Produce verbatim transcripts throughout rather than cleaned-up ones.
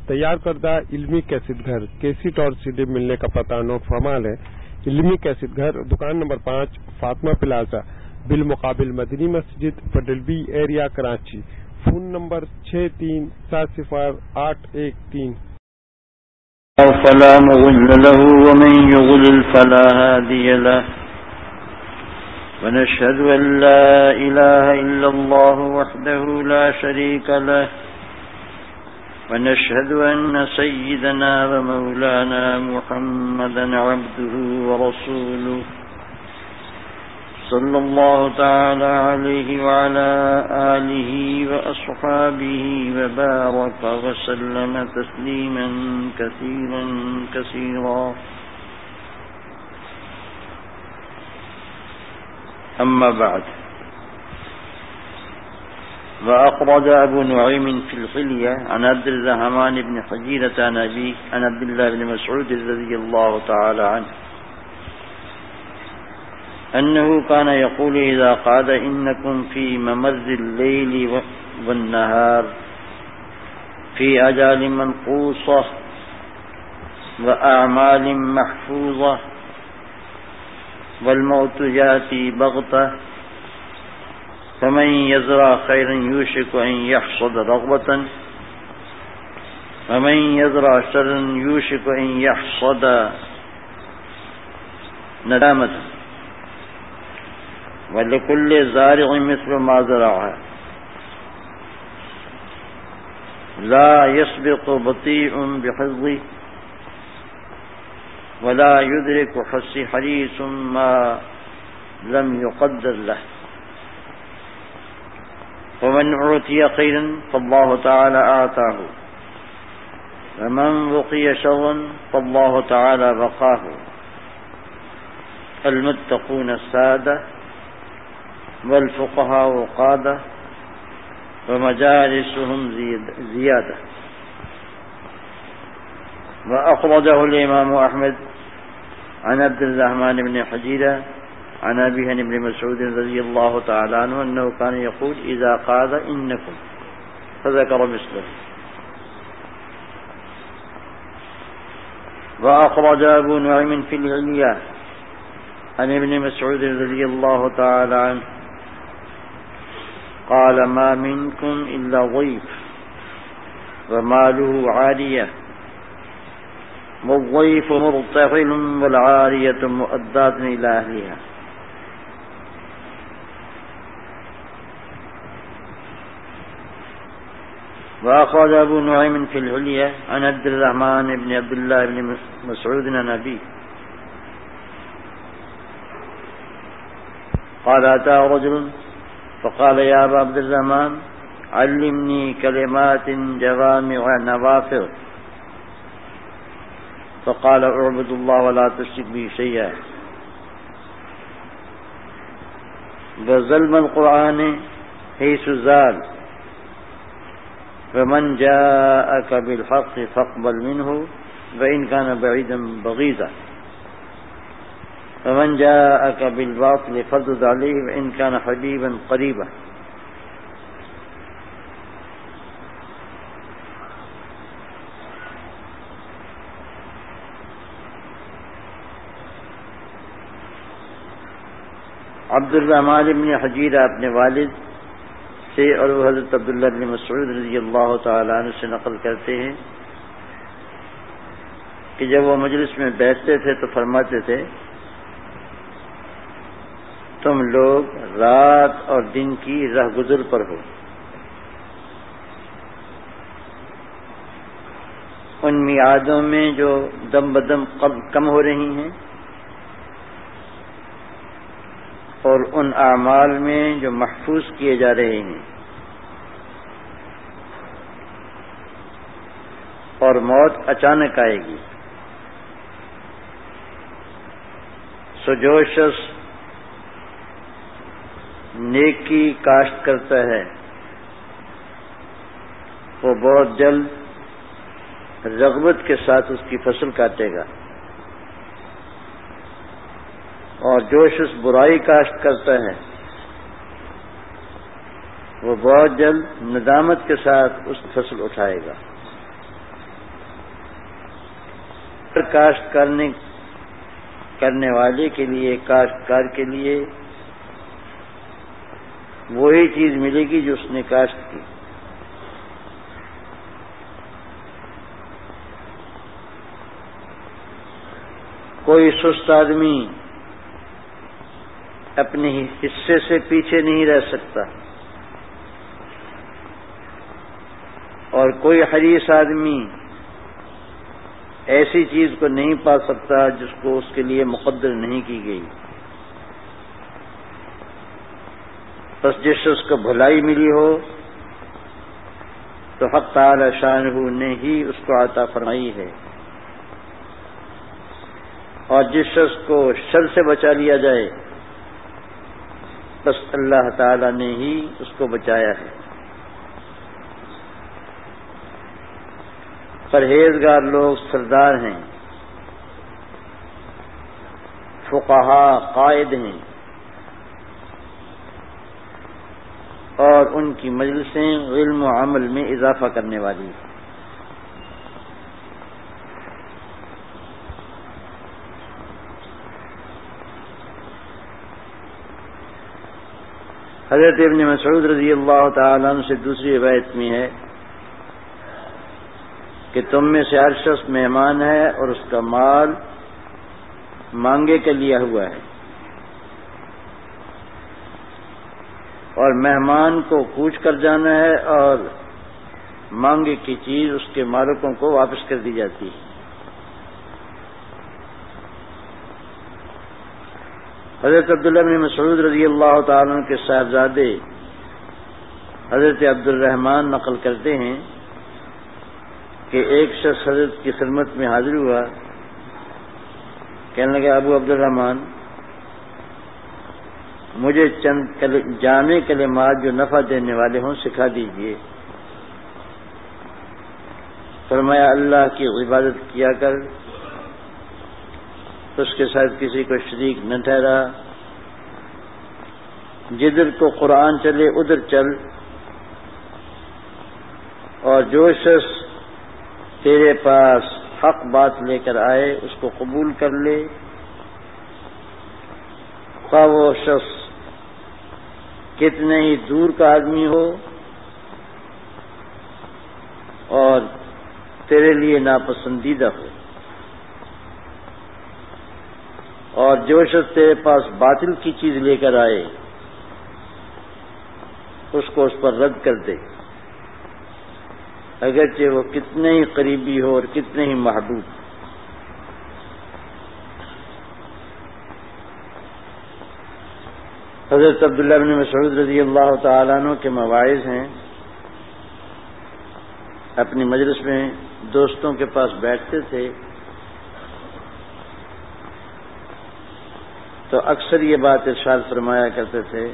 تیار کردہ علمی کیسٹ گھر کیسٹ اور سیڈی ملنے کا پتہ نوٹ فرمال ہے۔ علمی کیسٹ گھر دکان نمبر پانچ فاطمہ پلازا بالمقابل مدنی مسجد پٹل B area Karachi. Phone number چھ تین سات صفر آٹھ ایک تین۔ فلا مضل له ومن يضلل فلا هادي له ونشهد أن لا إله إلا الله وحده لا شريك له ونشهد أن سيدنا ومولانا محمدا عبده ورسوله صلى الله تعالى عليه وعلى آله وأصحابه وبارك وسلم تسليما كثيرا كثيرا أما بعد وأخرج أبو نعيم في الحلية عن عبد الرحمن بن حجيرة عن أبيه عن عبد الله بن مسعود رضي الله تعالى عنه أنه كان يقول إذا قعد إنكم في ممر الليل والنهار في أجال منقوصة وأعمال محفوظة والموت يأتي بغتة فمن يزرع خيرا يوشك أن يحصد رغبة ومن يزرع شرا يوشك أن يحصد ندامة ولكل زارع مثل ما زرع لا يسبق بطيء بحظه ولا يدرك حس حريص ما لم يقدر له ومن أعطي خيرا فالله تعالى أعطاه ومن وقي شرا فالله تعالى بقاه المتقون السادة والفقهاء قادة ومجالسهم زيادة. وأخرجه الإمام أحمد عن عبد الرحمن بن حجيرة عن أبيه بن مسعود رضي الله تعالى عنه أنه كان يقول إذا قال إنكم فذكر مثله. وأخرج أبو نعيم في العلية عن ابن مسعود رضي الله تعالى عنه قال ما منكم إلا ضيف وماله عالية والضيف مرتحل والعارية مؤدات إلى أهلها. وأخرج أبو نعيم في الحلية عن عبد الرحمن بن عبد الله بن مسعود عن أبيه قال أتى رجل فقال يا أبا عبد الرحمن علمني كلمات جوامع نوافذ فقال اعبد الله ولا تشرك به شيئا وظلم القرآن حيث زال ومن جاءك بالحق فاقبل منه وإن كان بعيدا بغيضا ومن جاءك بالباطل فردد عليه وإن كان حبيبا قريبا. عبد الرحمن بن حجیرہ اپنے والد سے اور وہ حضرت عبداللہ بن مسعود رضی اللہ تعالیٰ عنہ سے نقل کرتے ہیں کہ جب وہ مجلس میں بیٹھتے تھے تو فرماتے تھے تم لوگ رات اور دن کی راہ گزر پر ہو، ان میعادوں میں جو دم بدم کم ہو رہی ہیں اور ان اعمال میں جو محفوظ کیے جا رہے ہیں، اور موت اچانک آئے گی. سو جو شخص نیکی کاشت کرتا ہے وہ بہت جلد رغبت کے ساتھ اس کی فصل کاٹے گا، اور جو شخص برائی کاشت کرتا ہے وہ بہت جلد ندامت کے ساتھ اس فصل اٹھائے گا. کاشت کرنے کرنے والے کے لیے، کاشتکار کے لیے وہی چیز ملے گی جو اس نے کاشت کی۔ کوئی سست آدمی اپنے حصے سے پیچھے نہیں رہ سکتا، اور کوئی حریص آدمی ایسی چیز کو نہیں پا سکتا جس کو اس کے لیے مقدر نہیں کی گئی۔ بس جس شخص کو بھلائی ملی ہو تو حق تعالی شانہ نے ہی اس کو عطا فرمائی ہے، اور جس شخص کو شر سے بچا لیا جائے بس اللہ تعالی نے ہی اس کو بچایا ہے۔ پرہیزگار لوگ سردار ہیں، فقہا قائد ہیں، اور ان کی مجلسیں علم و عمل میں اضافہ کرنے والی ہیں۔ حضرت ابن مسعود رضی اللہ تعالیٰ عنہ سے دوسری روایت میں ہے کہ تم میں سے ہر شخص مہمان ہے اور اس کا مال مانگے کا لیا ہوا ہے، اور مہمان کو کوچ کر جانا ہے، اور مانگے کی چیز اس کے مالکوں کو واپس کر دی جاتی ہے۔ حضرت عبداللہ بن مسعود رضی اللہ تعالیٰ عنہ کے صاحبزادے حضرت عبد الرحمن نقل کرتے ہیں کہ ایک شخص حضرت کی خدمت میں حاضر ہوا، کہنے لگا ابو عبد الرحمن مجھے چند جامع کلمات جو نفع دینے والے ہوں سکھا دیجئے۔ فرمایا اللہ کی عبادت کیا کر، اس کے ساتھ کسی کو شریک نہ ٹھہرا، جدھر کو قرآن چلے ادھر چل، اور جو شخص تیرے پاس حق بات لے کر آئے اس کو قبول کر لے، خواہ وہ شخص کتنے ہی دور کا آدمی ہو اور تیرے لیے ناپسندیدہ ہو، اور جو شخص تیرے پاس باطل کی چیز لے کر آئے اس کو اس پر رد کر دے، اگرچہ وہ کتنے ہی قریبی ہو اور کتنے ہی محبوب۔ حضرت عبداللہ بن مسعود رضی اللہ تعالیٰ عنہ کے مواعظ ہیں، اپنی مجلس میں دوستوں کے پاس بیٹھتے تھے تو اکثر یہ بات ارشاد فرمایا کرتے تھے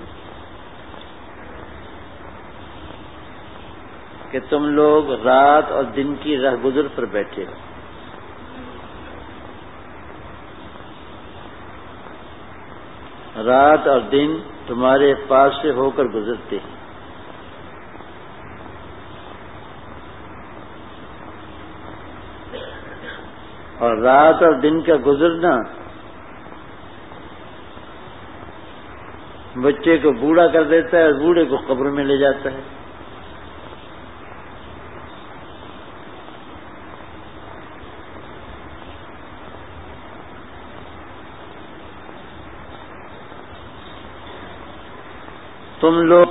کہ تم لوگ رات اور دن کی راہ گزر پر بیٹھے ہو، رات اور دن تمہارے پاس سے ہو کر گزرتے ہیں، اور رات اور دن کا گزرنا بچے کو بوڑھا کر دیتا ہے اور بوڑھے کو قبر میں لے جاتا ہے۔ تم لوگ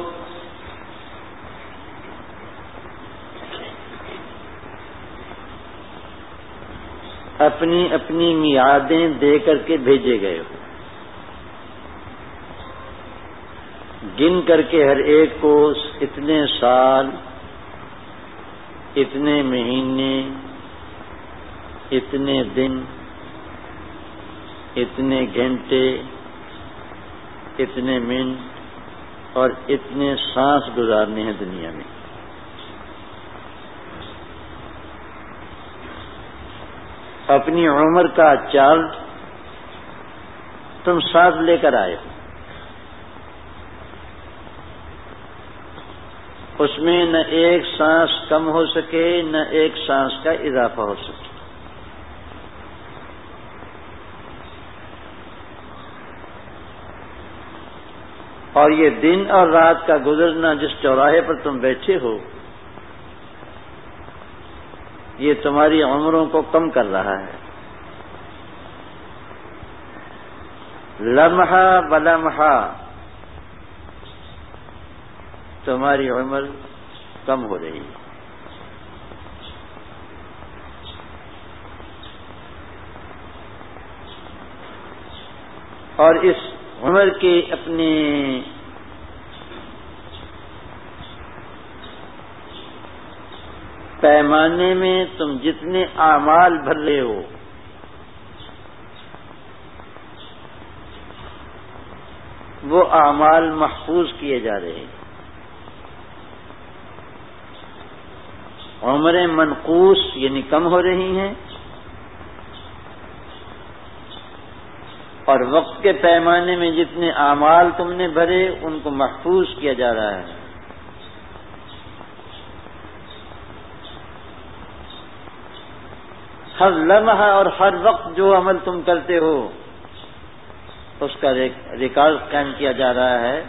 اپنی اپنی میعادیں دے کر کے بھیجے گئے ہو، گن کر کے ہر ایک کو اتنے سال، اتنے مہینے، اتنے دن، اتنے گھنٹے، اتنے منٹ اور اتنے سانس گزارنے ہیں دنیا میں۔ اپنی عمر کا چارٹ تم ساتھ لے کر آئے ہو، اس میں نہ ایک سانس کم ہو سکے نہ ایک سانس کا اضافہ ہو سکے۔ اور یہ دن اور رات کا گزرنا جس چوراہے پر تم بیٹھے ہو یہ تمہاری عمروں کو کم کر رہا ہے. لمحہ بلمحہ تمہاری عمر کم ہو رہی ہے. اور اس عمر کے اپنے پیمانے میں تم جتنے اعمال بھر رہے ہو وہ اعمال محفوظ کیے جا رہے ہیں. عمریں منقوص یعنی کم ہو رہی ہیں اور وقت کے پیمانے میں جتنے اعمال تم نے بھرے ان کو محفوظ کیا جا رہا ہے. ہر لمحہ اور ہر وقت جو عمل تم کرتے ہو اس کا ریکارڈ قائم کیا جا رہا ہے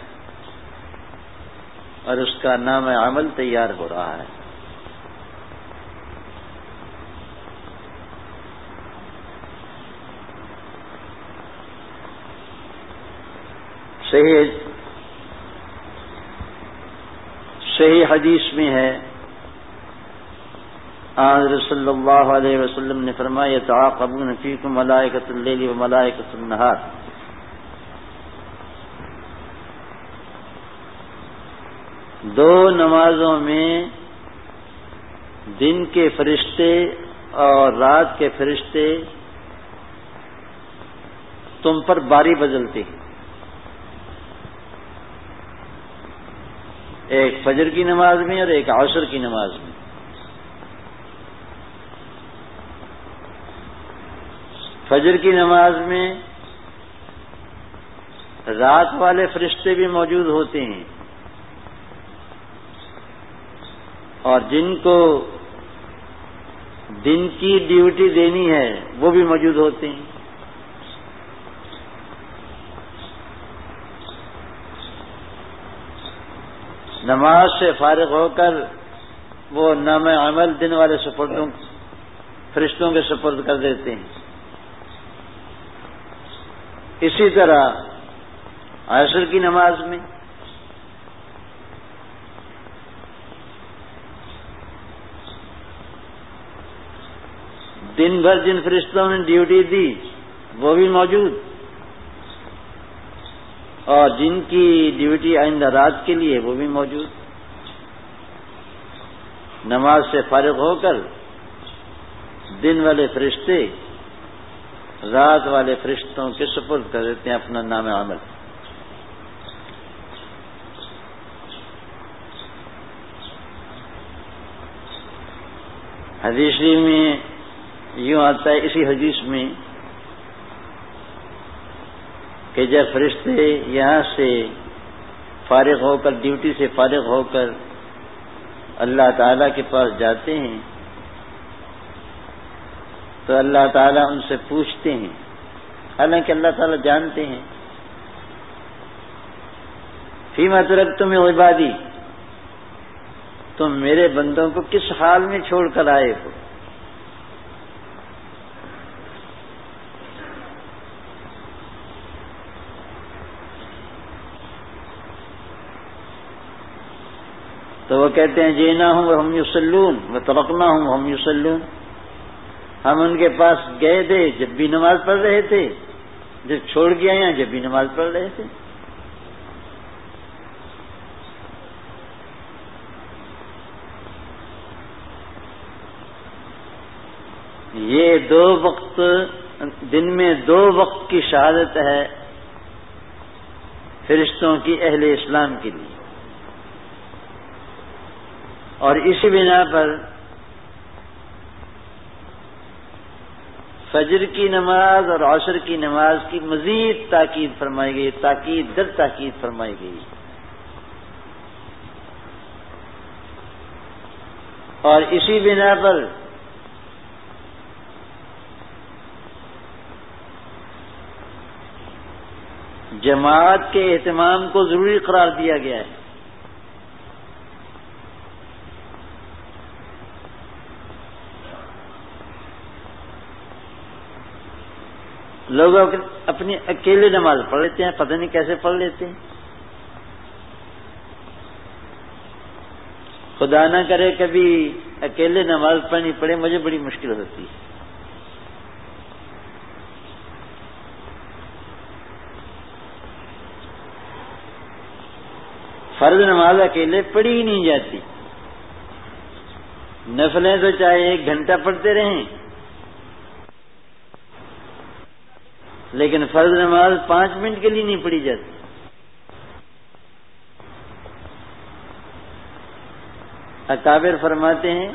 اور اس کا نام عمل تیار ہو رہا ہے. صحیح صحیح حدیث میں ہے آن صلی اللہ علیہ وسلم نے فرمایا یتعاقبون فیکم ملائکۃ اللیل و ملائکۃ النہار. دو نمازوں میں دن کے فرشتے اور رات کے فرشتے تم پر باری بدلتے ہیں. ایک فجر کی نماز میں اور ایک عصر کی نماز میں. فجر کی نماز میں رات والے فرشتے بھی موجود ہوتے ہیں اور جن کو دن کی ڈیوٹی دینی ہے وہ بھی موجود ہوتے ہیں. نماز سے فارغ ہو کر وہ نام عمل دن والے سپردوں فرشتوں کے سپرد کر دیتے ہیں. اسی طرح عصر کی نماز میں دن بھر جن فرشتوں نے ڈیوٹی دی وہ بھی موجود اور جن کی ڈیوٹی آئندہ رات کے لیے وہ بھی موجود. نماز سے فارغ ہو کر دن والے فرشتے رات والے فرشتوں کے سپرد کر دیتے ہیں اپنا نام عمل. حدیث میں یوں آتا ہے اسی حدیث میں کہ جب فرشتے یہاں سے فارغ ہو کر ڈیوٹی سے فارغ ہو کر اللہ تعالیٰ کے پاس جاتے ہیں تو اللہ تعالیٰ ان سے پوچھتے ہیں حالانکہ اللہ تعالیٰ جانتے ہیں فیما ترکتم عبادی تم میرے بندوں کو کس حال میں چھوڑ کر آئے ہو. تو وہ کہتے ہیں جینا ہوں ہم یصلون و ترکنا ہوں ہم یصلون. ہم ان کے پاس گئے تھے جب بھی نماز پڑھ رہے تھے جب چھوڑ کے آئے ہیں جب بھی نماز پڑھ رہے تھے. یہ دو وقت دن میں دو وقت کی شہادت ہے فرشتوں کی اہل اسلام کے لیے اور اسی بنا پر فجر کی نماز اور عصر کی نماز کی مزید تاکید فرمائی گئی تاکید در تاکید فرمائی گئی اور اسی بنا پر جماعت کے اہتمام کو ضروری قرار دیا گیا ہے. لوگ اپنی اکیلے نماز پڑھ لیتے ہیں، پتہ نہیں کیسے پڑھ لیتے ہیں. خدا نہ کرے کبھی اکیلے نماز پڑھنی پڑے، مجھے بڑی مشکل ہوتی ہے. فرض نماز اکیلے پڑھی ہی نہیں جاتی. نفلیں تو چاہے ایک گھنٹہ پڑھتے رہیں، لیکن فرض نماز پانچ منٹ کے لیے نہیں پڑھی جاتی. اکابر فرماتے ہیں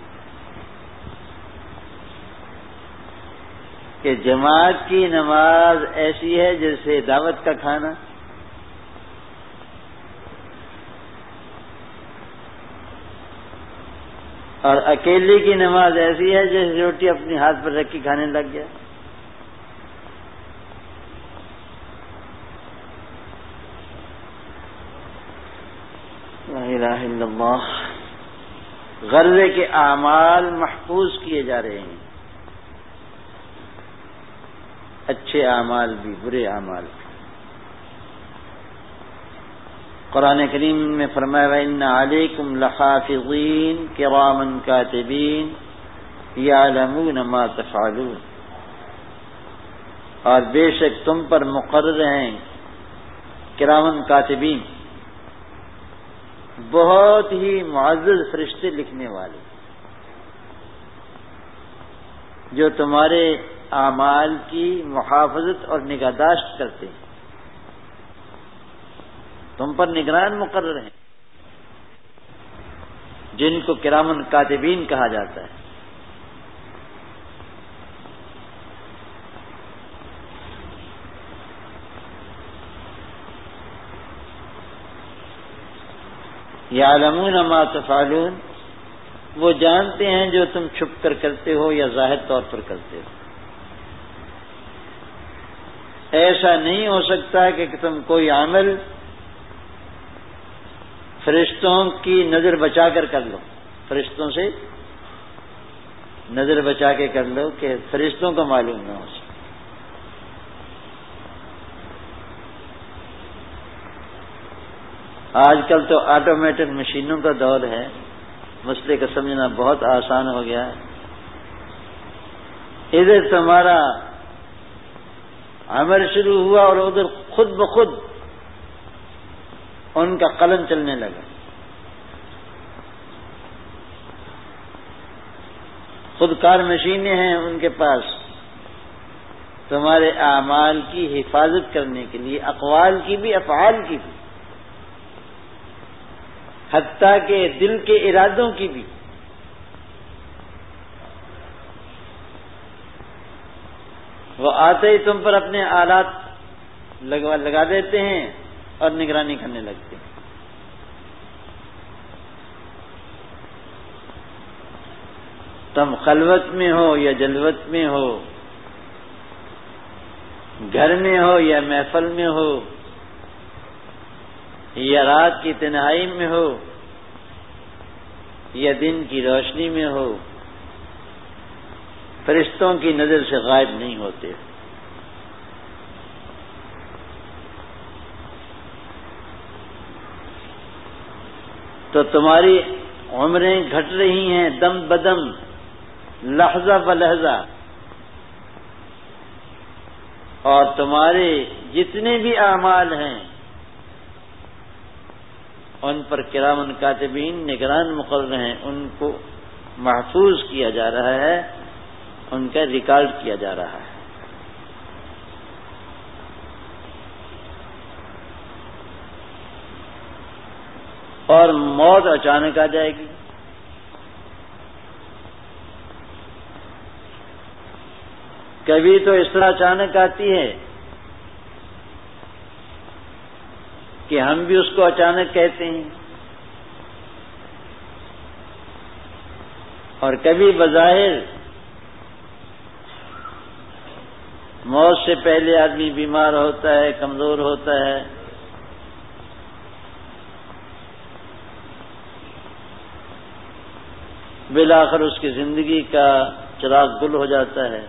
کہ جماعت کی نماز ایسی ہے جیسے دعوت کا کھانا، اور اکیلے کی نماز ایسی ہے جیسے روٹی اپنے ہاتھ پر رکھ کے کھانے لگ گیا. لا الہ الا اللہ. غرضے کے اعمال محفوظ کیے جا رہے ہیں، اچھے اعمال بھی، برے اعمال بھی. قرآن کریم میں فرمایا وَإِنَّ عَلَيْكُمْ لَحَافِظِينَ كِرَامًا كَاتِبِينَ يَعْلَمُونَ مَا تَفْعَلُونَ. اور بے شک تم پر مقرر ہیں کرامن کاتبین، بہت ہی معزز فرشتے لکھنے والے، جو تمہارے اعمال کی محافظت اور نگہداشت کرتے ہیں. تم پر نگران مقرر ہیں جن کو کرامن کاتبین کہا جاتا ہے. یعلمون ما تفعلون، وہ جانتے ہیں جو تم چھپ کر کرتے ہو یا ظاہر طور پر کرتے ہو. ایسا نہیں ہو سکتا کہ تم کوئی عمل فرشتوں کی نظر بچا کر کر لو، فرشتوں سے نظر بچا کے کر لو کہ فرشتوں کو معلوم نہ ہو سکے. آج کل تو آٹومیٹڈ مشینوں کا دور ہے، مسئلے کا سمجھنا بہت آسان ہو گیا ہے. ادھر تمہارا عمل شروع ہوا اور ادھر خود بخود ان کا قلم چلنے لگا. خودکار مشینیں ہیں ان کے پاس تمہارے اعمال کی حفاظت کرنے کے لیے، اقوال کی بھی افعال کی بھی، حتیٰ کہ دل کے ارادوں کی بھی. وہ آتے ہی تم پر اپنے آلات لگا لگا دیتے ہیں اور نگرانی کرنے لگتے ہیں. تم خلوت میں ہو یا جلوت میں ہو، گھر میں ہو یا محفل میں ہو، یا رات کی تنہائی میں ہو یا دن کی روشنی میں ہو، فرشتوں کی نظر سے غائب نہیں ہوتے. تو تمہاری عمریں گھٹ رہی ہیں دم بدم، لحظہ بلحظہ، اور تمہارے جتنے بھی اعمال ہیں ان پر کرامن کاتبین نگران مقرر ہیں، ان کو محفوظ کیا جا رہا ہے، ان کا ریکارڈ کیا جا رہا ہے. اور موت اچانک آ جائے گی. کبھی تو اس طرح اچانک آتی ہے کہ ہم بھی اس کو اچانک کہتے ہیں، اور کبھی بظاہر موت سے پہلے آدمی بیمار ہوتا ہے، کمزور ہوتا ہے، بالآخر اس کی زندگی کا چراغ گل ہو جاتا ہے،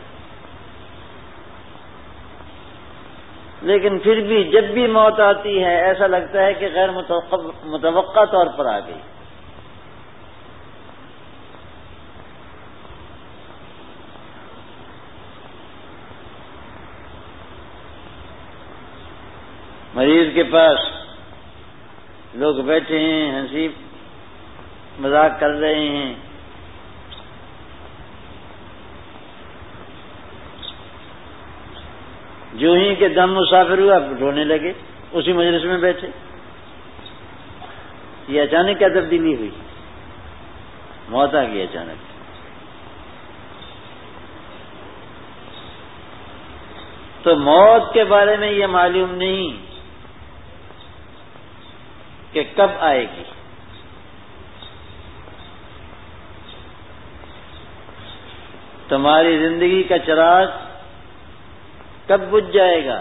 لیکن پھر بھی جب بھی موت آتی ہے ایسا لگتا ہے کہ غیر متوقع طور پر آ گئی۔ مریض کے پاس لوگ بیٹھے ہیں، ہنسی مذاق کر رہے ہیں، جو ہی کہ دم مسافر ہوا رونے لگے اسی مجلس میں بیٹھے۔ یہ اچانک کیا تبدیلی ہوئی؟ موت آ گئی اچانک۔ تو موت کے بارے میں یہ معلوم نہیں کہ کب آئے گی، تمہاری زندگی کا چراغ کب بجھ جائے گا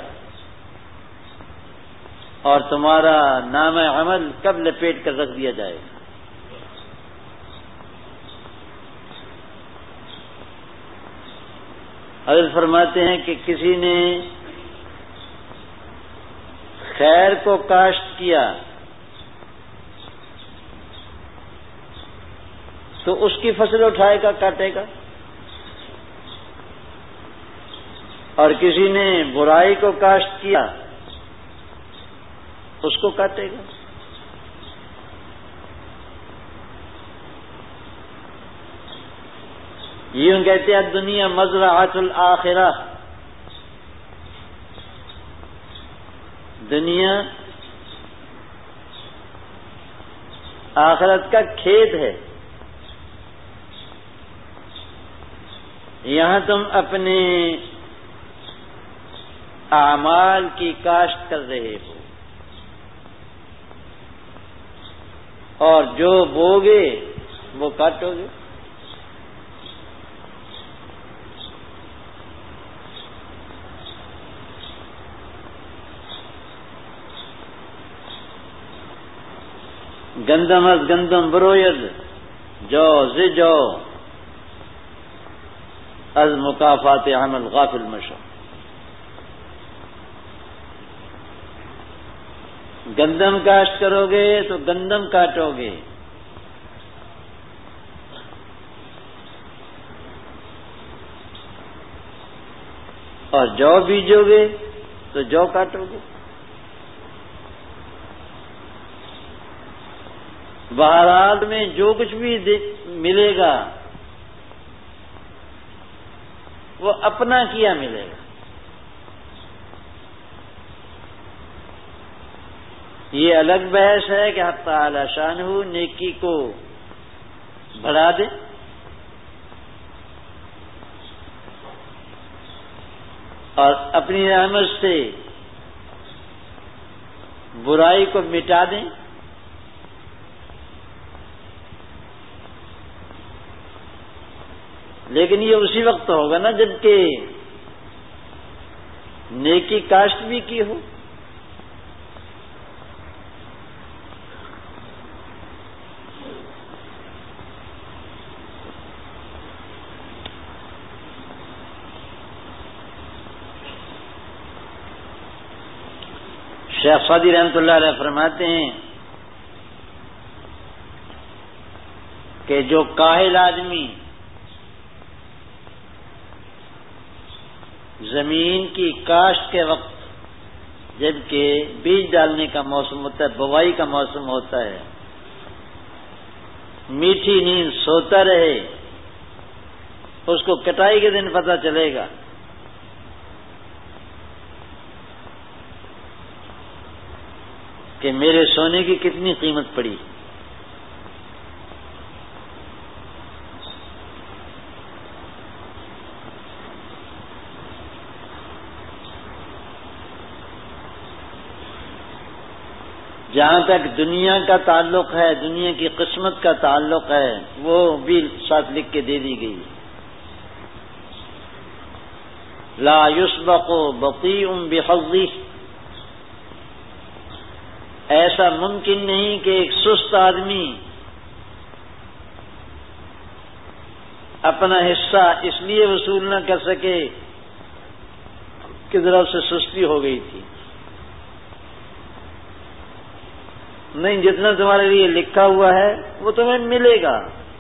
اور تمہارا نام عمل کب لپیٹ کر رکھ دیا جائے گا۔ حضرت فرماتے ہیں کہ کسی نے خیر کو کاشت کیا تو اس کی فصل اٹھائے گا، کاٹے گا، اور کسی نے برائی کو کاشت کیا اس کو کاٹے گا۔ یوں کہتے ہیں دنیا مزرعۃ الآخرہ، دنیا آخرت کا کھیت ہے، یہاں تم اپنے اعمال کی کاشت کر رہے ہو، اور جو بوگے وہ کاٹو گے۔ گندم از گندم بروید، جو ز جو از مکافات عمل غافل مشو۔ گندم کاشت کرو گے تو گندم کاٹو گے، اور جو بیجو گے تو جو کاٹو گے۔ بہرحال میں جو کچھ بھی ملے گا وہ اپنا کیا ملے گا۔ یہ الگ بحث ہے کہ حق تعالی شانہ نیکی کو بڑھا دے اور اپنی رحمت سے برائی کو مٹا دیں، لیکن یہ اسی وقت ہوگا نا جبکہ نیکی کاشت بھی کی ہو۔ شیخ سعدی رحمۃ اللہ علیہ فرماتے ہیں کہ جو کاہل آدمی زمین کی کاشت کے وقت جبکہ بیج ڈالنے کا موسم ہوتا ہے، بوائی کا موسم ہوتا ہے، میٹھی نیند سوتا رہے، اس کو کٹائی کے دن پتہ چلے گا کہ میرے سونے کی کتنی قیمت پڑی۔ جہاں تک دنیا کا تعلق ہے، دنیا کی قسمت کا تعلق ہے، وہ بھی ساتھ لکھ کے دے دی گئی۔ لا يسبق بطیء بحظه، ایسا ممکن نہیں کہ ایک سست آدمی اپنا حصہ اس لیے وصول نہ کر سکے کہ ذرا سے سستی ہو گئی تھی. نہیں، جتنا تمہارے لیے لکھا ہوا ہے وہ تمہیں ملے گا.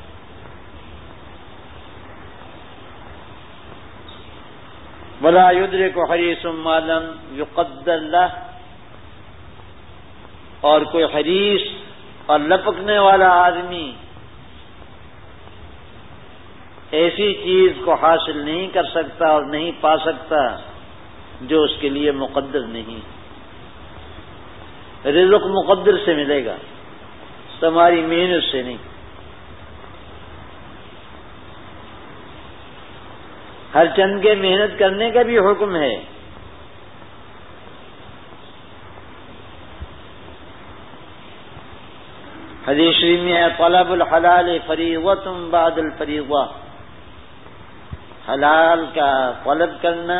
ولا یدرک حریص ما لم یقدر لہ، اور کوئی حریص اور لپکنے والا آدمی ایسی چیز کو حاصل نہیں کر سکتا اور نہیں پا سکتا جو اس کے لیے مقدر نہیں. رزق مقدر سے ملے گا، تمہاری محنت سے نہیں. ہر چند کے محنت کرنے کا بھی حکم ہے. حدیث شریف میں ہے طلب الحلال فریضۃ بعد الفریضہ، حلال کا طلب کرنا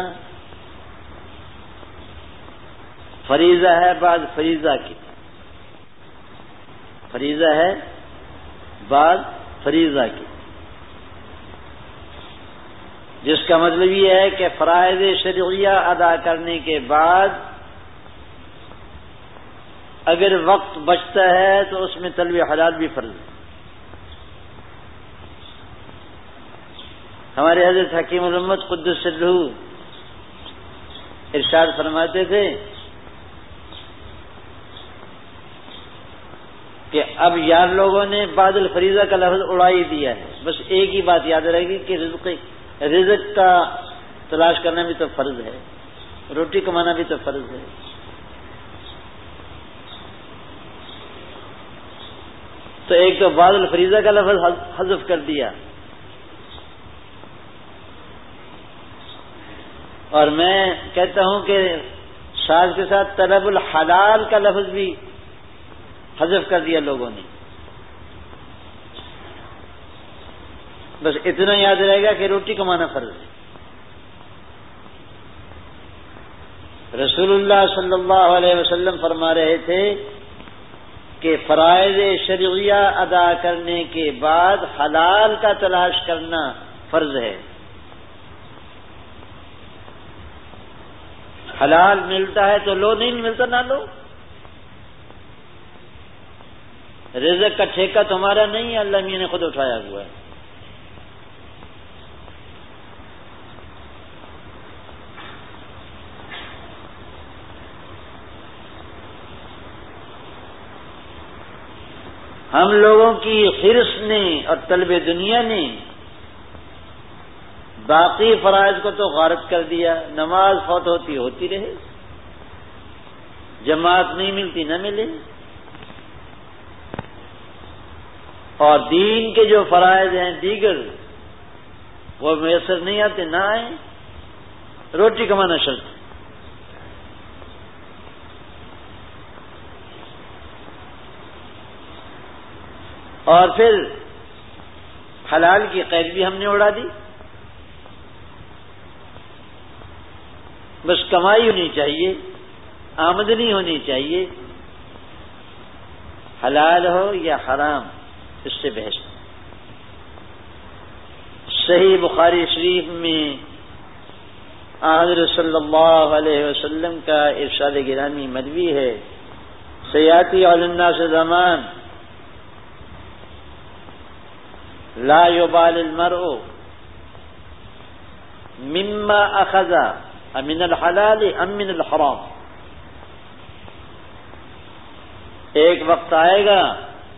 فریضہ ہے بعد فریضہ کی. فریضہ ہے بعد فریضہ کی، جس کا مطلب یہ ہے کہ فرائض شرعیہ ادا کرنے کے بعد اگر وقت بچتا ہے تو اس میں طلب حلال بھی فرض ہے. ہمارے حضرت حکیم الامت قدس سرہ ارشاد فرماتے تھے کہ اب یار لوگوں نے بعد الفریضہ کا لفظ اڑا ہی دیا ہے. بس ایک ہی بات یاد رہے گی کہ رزق رزق کا تلاش کرنا بھی تو فرض ہے، روٹی کمانا بھی تو فرض ہے. تو ایک تو بعد الفریضہ کا لفظ حذف کر دیا، اور میں کہتا ہوں کہ ساتھ کے ساتھ طلب الحلال کا لفظ بھی حذف کر دیا لوگوں نے. بس اتنا یاد رہے گا کہ روٹی کمانا فرض ہے. رسول اللہ صلی اللہ علیہ وسلم فرما رہے تھے کہ فرائض شرعیہ ادا کرنے کے بعد حلال کا تلاش کرنا فرض ہے. حلال ملتا ہے تو لو، نہیں ملتا نہ لو. رزق کا ٹھیکہ تمہارا نہیں ہے، اللہ میاں نے خود اٹھایا ہوا ہے. ہم لوگوں کی حرص نے اور طلب دنیا نے باقی فرائض کو تو غارت کر دیا. نماز فوت ہوتی ہوتی رہے، جماعت نہیں ملتی نہ ملے، اور دین کے جو فرائض ہیں دیگر وہ میسر نہیں آتے نہ آئیں. روٹی کمانا شرط ہے. اور پھر حلال کی قید بھی ہم نے اڑا دی. بس کمائی ہونی چاہیے، آمدنی ہونی چاہیے، حلال ہو یا حرام اس سے بحث. صحیح بخاری شریف میں حضرت صلی اللہ علیہ وسلم کا ارشاد گرامی مروی ہے، سیاتی علی الناس زمان لا يبال المرء مما اخذ امن الحلال ام من الحرام. ایک وقت آئے گا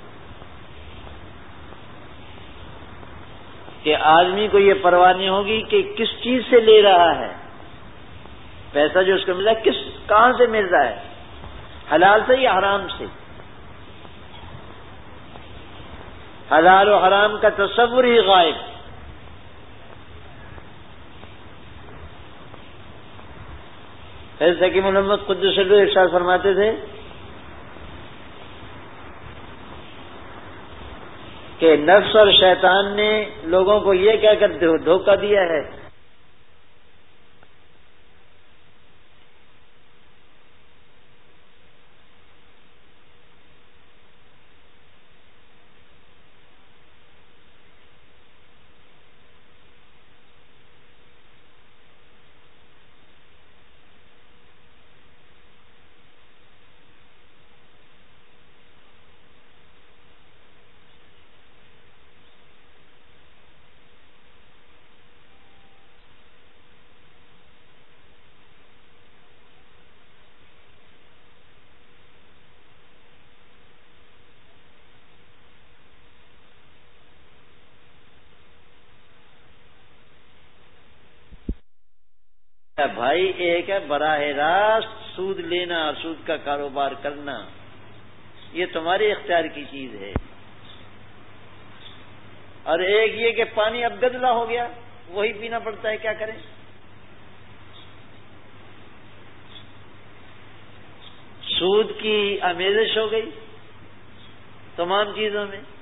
کہ آدمی کو یہ پرواہ نہیں ہوگی کہ کس چیز سے لے رہا ہے. پیسہ جو اس کو مل رہا ہے کس کہاں سے مل رہا ہے، حلال سے یا حرام سے. حلال و حرام کا تصور ہی غائب. حضرت حکیم محمد قدس سرہ ارشاد فرماتے تھے کہ نفس اور شیطان نے لوگوں کو یہ کہہ کر دھوکہ دیا ہے بھائی ایک ہے براہ راست سود لینا اور سود کا کاروبار کرنا، یہ تمہارے اختیار کی چیز ہے، اور ایک یہ کہ پانی اب گدلا ہو گیا وہی پینا پڑتا ہے، کیا کریں؟ سود کی آمیزش ہو گئی تمام چیزوں میں۔